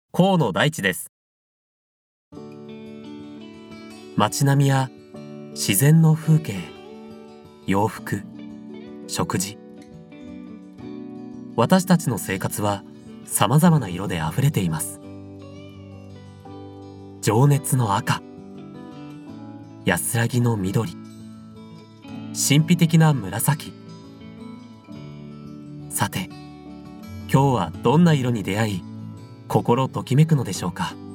河野大地です。街並みや自然の風景、洋服、食事、私たちの生活は様々な色であふれています。情熱の赤、安らぎの緑、神秘的な紫。さて、今日はどんな色に出会い、心ときめくのでしょうか。